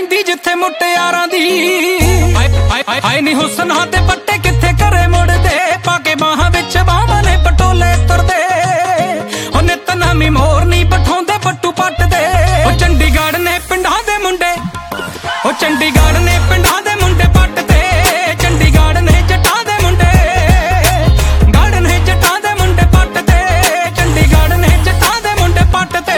ਰਹਿੰਦੀ ਜਿੱਥੇ ਮੁਟਿਆਰਾਂ ਦੀ। ਹਾਏ ਨੀ ਹੁਸਨਾਂ ਤੇ ਪੱਟੇ ਕਿੱਥੇ ਘਰੇ ਮੁੜਦੇ, ਪਾ ਕੇ ਬਾਹਾਂ ਵਿੱਚ ਬਾਹਾਂ ਨੇ ਪਟੋਲੇ ਤੁਰਦੇ। ਉਹ ਨਿੱਤ ਨਵੀਂ ਮੋਰ ਨੀ ਬਿਠਾਉਂਦੇ ਪੱਟੂ ਪੱਟਦੇ। ਉਹ ਚੰਡੀਗੜ੍ਹ ਨੇ ਪਿੰਡਾਂ ਦੇ ਮੁੰਡੇ, ਉਹ ਚੰਡੀਗੜ੍ਹ ਨੇ ਪਿੰਡਾਂ ਦੇ ਮੁੰਡੇ ਪੱਟਦੇ। ਚੰਡੀਗੜ੍ਹ ਨੇ ਜੱਟਾਂ ਦੇ ਮੁੰਡੇ, ਗੜ੍ਹ ਨੇ ਜੱਟਾਂ ਦੇ ਮੁੰਡੇ ਪੱਟਦੇ। ਚੰਡੀਗੜ੍ਹ ਨੇ ਜੱਟਾਂ ਦੇ ਮੁੰਡੇ ਪੱਟਦੇ।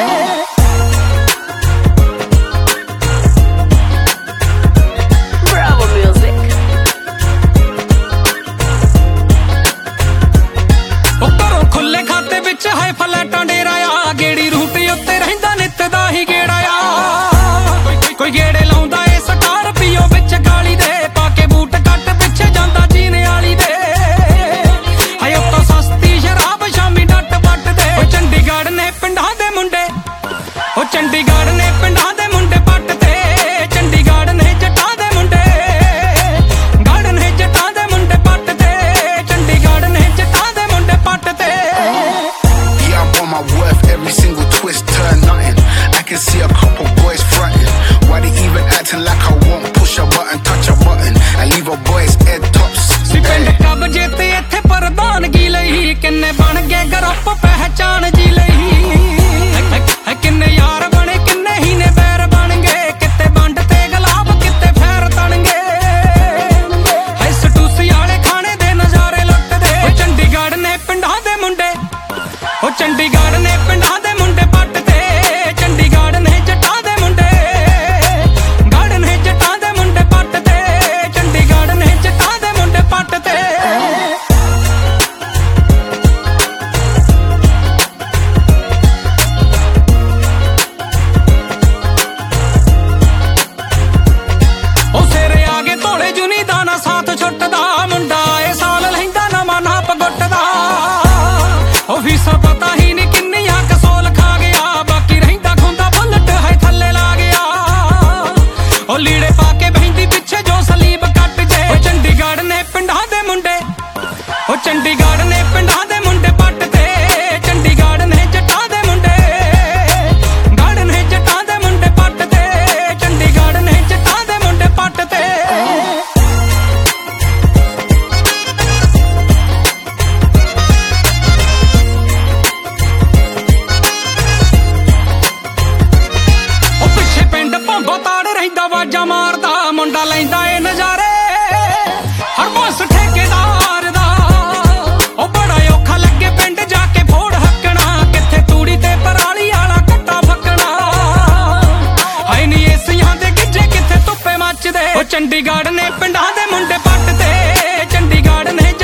ਹਾਏ ਫਲੈਟਾਂ ਡੇਰਾ ਆ, ਗੇੜੀ ਰੂਟ ਉੱਤੇ ਰਹਿੰਦਾ ਨਿੱਤ ਦਾ ਹੀ ਗੇੜਾ ਆ। ਕੋਈ ਗੇੜੇ ਲਾਉਂਦਾ ਏ ਸਕਾਰਪੀਓ ਵਿੱਚ ਗਾਲੀ ਦੇ, ਪਾ ਕੇ ਬੂਟ ਕੱਟ ਪਿੱਛੇ ਜਾਂਦਾ ਜੀਨੇ ਵਾਲੀ ਦੇ। ਹਾਏ ਉੱਤੋਂ ਸਸਤੀ ਸ਼ਰਾਬ ਸ਼ਾਮੀ ਡੱਟ ਪੱਟਦੇ। ਉਹ ਚੰਡੀਗੜ੍ਹ ਨੇ ਪਿੰਡਾਂ ਦੇ ਮੁੰਡੇ, ਉਹ ਚੰਡੀਗੜ੍ਹ ਨੇ ਪਿੰਡਾਂ ਦੇ ਮੁੰਡੇ ਪੱਟਦੇ। ਚੰਡੀਗੜ੍ਹ ਨੇ ਜੱਟਾਂ ਦੇ ਮੁੰਡੇ, ਗੜ੍ਹ ਨੇ ਜੱਟਾਂ ਦੇ ਮੁੰਡੇ ਪੱਟਦੇ। ਚੰਡੀਗੜ੍ਹ ਨੇ ਜੱਟਾਂ ਦੇ ਮੁੰਡੇ ਪੱਟਦੇ। My worth, every single twist turn nothing. I can see a couple boys frontin'. Why they even acting like I won't push a button, touch a button and leave a boy's head tops? ਪਿੰਡ ਕਬਜੇ ਤੇ ਇੱਥੇ ਪ੍ਰਧਾਨਗੀ ਲਈ, ਕਿੰਨੇ ਬਣ ਗਏ group ਪਹਿਚਾਣ ਜੀ ਲਈ। ਕਿੰਨੇ ਯਾਰ ਬਣੇ ਕਿੰਨੇ ਹੀ ਨੇ ਬੈਰ ਬਣ ਗਏ, ਕਿਤੇ ਵੰਡ ਤੇ ਗੁਲਾਬ ਕਿਤੇ ਫੈਰ ਤਣਗੇ। ਹਾਏ ਸਟੂਸੀ ਵਾਲੇ ਖਾਣੇ ਦੇ ਨਜ਼ਾਰੇ ਲੁੱਟਦੇ। ਉਹ ਚੰਡੀਗੜ੍ਹ ਨੇ ਪਿੰਡਾਂ ਦੇ ਮੁੰਡੇ, ਉਹ ਚੰਡੀਗੜ੍ਹ ਨੇ ਪਿੰਡਾਂ ਦੇ ਮੁੰਡੇ ਪੱਟਦੇ। ਚੰਡੀਗੜ੍ਹ ਨੇ ਜੱਟਾਂ ਦੇ ਮੁੰਡੇ, ਗੜ੍ਹ ਨੇ ਜੱਟਾਂ ਦੇ ਮੁੰਡੇ ਪੱਟਦੇ। ਚੰਡੀਗੜ੍ਹ ਨੇ ਜੱਟਾਂ ਦੇ ਮੁੰਡੇ ਪੱਟਦੇ। ਉਹ ਸਿਰੇ ਆ ਗਏ ਧੋਲੇ ਜੁਨੀ ਦਾ ਨਾ ਸਾਥ ਛੁੱਟਦਾ, ਮੁੰਡਾ ਏ ਸਾਲ ਲੈਂਦਾ ਨਵਾਂ ਨਾਪ ਗੁੱਟਦਾ। ਉਹ ਫੀਸਾਂ ਪਤਾ ਹੀ ਨਹੀਂ ਕਿੰਨੀਆਂ ਕਸੋਲ ਖਾ ਗਿਆ, ਬਾਕੀ ਰਹਿੰਦਾ ਖੁੰਦਾ ਬੁਲਟ ਹੈ ਥੱਲੇ ਲਾ ਗਿਆ। ਉਹ ਲੀੜੇ ਪਾ ਕੇ ਬਹਿੰਦੀ ਪਿੱਛੇ ਜੋ ਸਲੀਬ ਕੱਟ ਜੇ। ਉਹ ਚੰਡੀਗੜ੍ਹ ਨੇ ਪਿੰਡਾਂ ਦੇ ਮੁੰਡੇ, ਉਹ ਚੰਡੀਗੜ੍ਹ ਨੇ ਪਿੰਡਾਂ ਦੇ ਮੁੰਡੇ ਪੱਟਦੇ। ਚੰਡੀਗੜ੍ਹ ਨੇ ਜੱਟਾਂ ਦੇ ਮੁੰਡੇ, ਗੜ੍ਹ ਨੇ ਜੱਟਾਂ ਦੇ ਮੁੰਡੇ ਪੱਟਦੇ। ਚੰਡੀਗੜ੍ਹ ਨੇ ਜੱਟਾਂ ਦੇ ਮੁੰਡੇ ਪੱਟਦੇ। ਭੰਬਾ ਤਾੜ ਰਹਿੰਦਾ ਵਾਜਾ ਮਾਰਦਾ, ਮੁੰਡਾ ਲੈਂਦਾ ਏ ਨਜ਼ਾਰੇ ਹਰਬੰਸ ਠੇਕੇਦਾਰ ਦਾ। ਉਹ ਬੜਾ ਔਖਾ ਲੱਗੇ ਪਿੰਡ ਜਾ ਕੇ ਫੋੜ ਹੱਕਣਾ, ਕਿੱਥੇ ਤੂੜੀ ਤੇ ਪਰਾਲੀ ਵਾਲਾ ਕੱਟਾ ਫੱਕਣਾ। ਹਾਏ ਨੀ ਏਸੀਆਂ ਦੇ ਗਿੱਜੇ ਕਿੱਥੇ ਧੁੱਪੇ ਮੱਚਦੇ। ਉਹ ਚੰਡੀਗੜ੍ਹ ਨੇ ਪਿੰਡਾਂ ਦੇ ਮੁੰਡੇ ਪੱਟਦੇ। ਚੰਡੀਗੜ੍ਹ ਨੇ